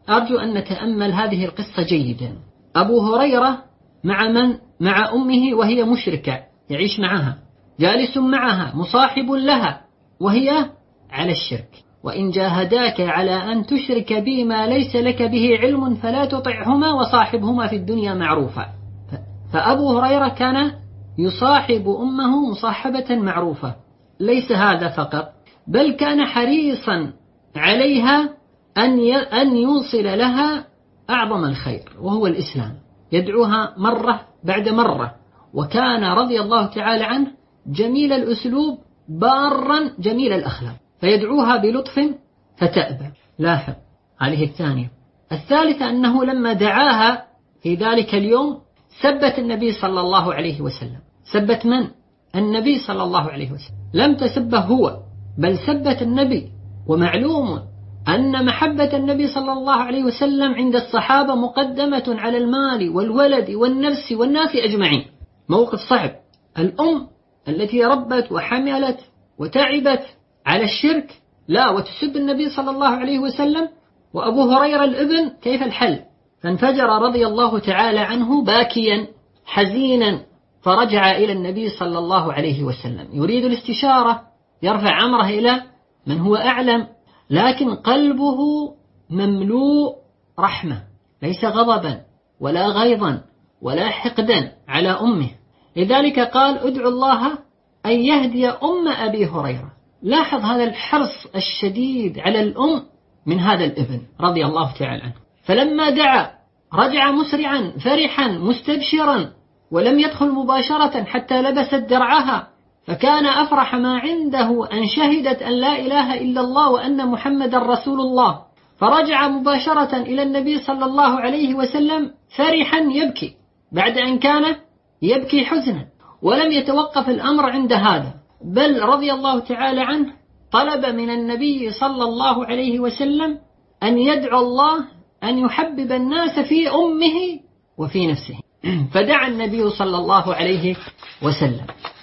أرجو أن نتأمل هذه القصة جيدا. أبو هريرة مع من؟ مع أمه وهي مشركة، يعيش معها، جالس معها، مصاحب لها، وهي على الشرك. وإن جاهداك على أن تشرك بي ما ليس لك به علم فلا تطعهما وصاحبهما في الدنيا معروفا. فأبو هريرة كان يصاحب أمه مصاحبة معروفة. ليس هذا فقط، بل كان حريصا عليها أن يوصل لها أعظم الخير وهو الإسلام، يدعوها مرة بعد مرة. وكان رضي الله تعالى عنه جميل الأسلوب، بارا جميل الأخلاق، فيدعوها بلطف فتأبى. لاحظ عليه الثانية. الثالثة أنه لما دعاها في ذلك اليوم سبت النبي صلى الله عليه وسلم. سبت من؟ النبي صلى الله عليه وسلم، لم تسبه هو بل سبت النبي. ومعلوم أن محبة النبي صلى الله عليه وسلم عند الصحابة مقدمة على المال والولد والنفس والناس أجمعين. موقف صعب. الأم التي ربت وحملت وتعبت على الشرك لا، وتسب النبي صلى الله عليه وسلم. وأبو هريرة الابن، كيف الحل؟ فانفجر رضي الله تعالى عنه باكيا حزينا، فرجع إلى النبي صلى الله عليه وسلم يريد الاستشارة، يرفع أمره إلى من هو أعلم، لكن قلبه مملوء رحمة، ليس غضبا ولا غيظا ولا حقدا على أمه. لذلك قال ادعو الله أن يهدي أم أبي هريرة. لاحظ هذا الحرص الشديد على الأم من هذا الابن رضي الله تعالى عنه. فلما دعا رجع مسرعا فرحا مستبشرا، ولم يدخل مباشرة حتى لبست درعها، فكان أفرح ما عنده أن شهدت أن لا إله إلا الله وأن محمد رسول الله. فرجع مباشرة إلى النبي صلى الله عليه وسلم فرحا يبكي بعد أن كان يبكي حزنا. ولم يتوقف الأمر عند هذا، بل رضي الله تعالى عنه طلب من النبي صلى الله عليه وسلم أن يدعو الله أن يحبب الناس في أمه وفي نفسه. فدعا النبي صلى الله عليه وسلم